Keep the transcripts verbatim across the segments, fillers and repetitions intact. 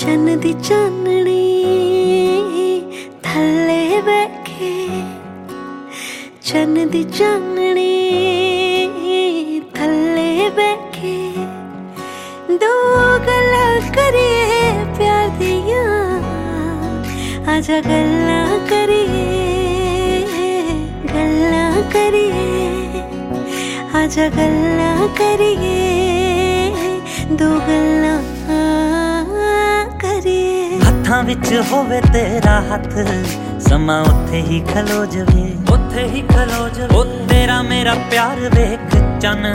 चन्न दी चाननी थल्ले बैठे, चन्न दी चाननी थल्ले बैठे, दो गल्लां करिए प्यार दियां, आजा गल्लां करिए गल्लां करिए, आजा गल्लां करिए, दो गल्लां करिए। हत्थां विच होवे तेरा हत्थ, समा उत्थे ही खलो जवे, उत्थे ही खलो जवे। ओ तेरा मेरा प्यार वेख चन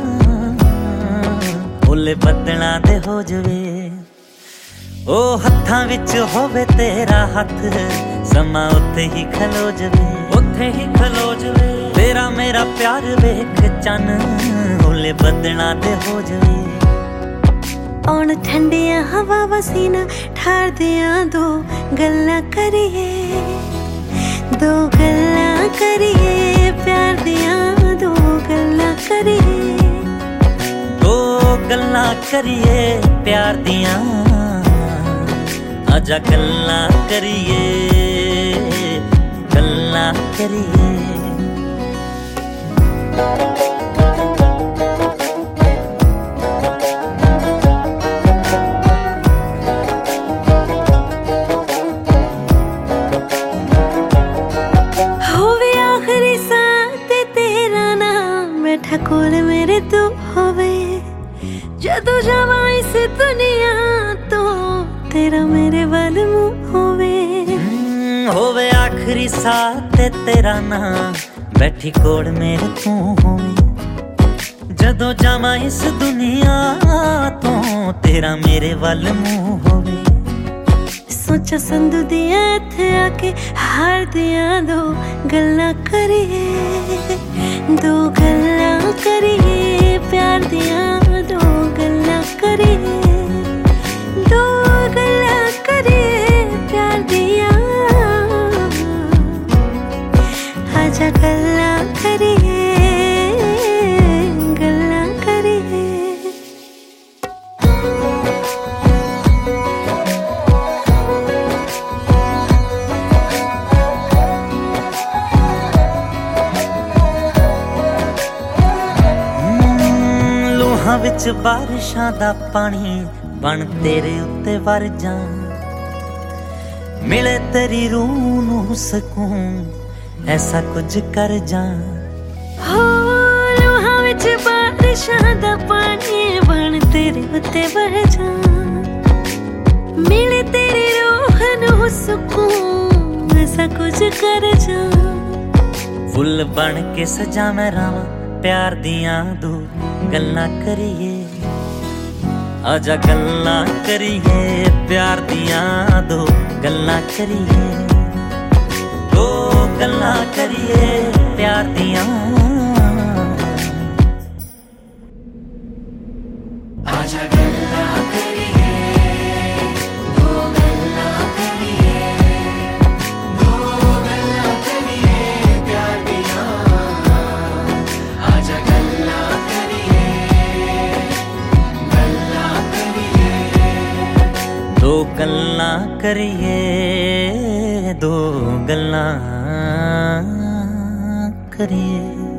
ओले बदलां दे हो जवे। ओ हत्थां विच होवे तेरा हत्थ, समा उत्थे ही खलो जवे, उत्थे ही खलो जवे। तेरा मेरा प्यार वेख चन ओले बदलां दे हो जवे। औण ठंडियां हवा वसीना ठार दियां, दो गल्लां करिए दो गल्लां करिए, प्यार दियां दो गल्लां करिए, दो गल्लां करिए प्यार दियां, आजा गल्लां करिए गल्लां करिए। कोल मेरे तू होवे, जदों जावां इस दुनिया तो तेरा मेरे वल मुंह होवे। होवे आखिरी साह ते तेरा नाम, बैठी कोल मेरे तू होवे, जदों जावां इस दुनिया तो तेरा मेरे वल मुंह होवे। सोचा संधू दियां इत्थे आके हार दियां, दो गल्लां करिए दो गल्लां करिए, प्यार दियां दो गल्लां करिए, दो गल्लां करिए प्यार दियां, आजा गल्लां करिए गल्लां करिए। विच बारिशां दा पानी बन तेरे उत्ते वर जा, मिले तेरी रूह नूं सकून, ऐसा कुछ कर जा। हो लोहां विच बारिशां दा पानी बन तेरे उत्ते वर जा, मिले तेरी रूह नूं सकून, ऐसा कुछ कर जा। फुल बन के सजा मैं रावां प्यार दियां, दो गल्लां करिए आजा गल्लां करिए, प्यार दियां दो गल्लां करिए, दो गल्लां करिए प्यार दियां, आजा गल्लां करिए दो गल्लां करिए, दो गल्लां करिए प्यार दियां, आजा गल्लां करिए गल्लां करिए, दो गल्लां करिए दो गल्लां करिए।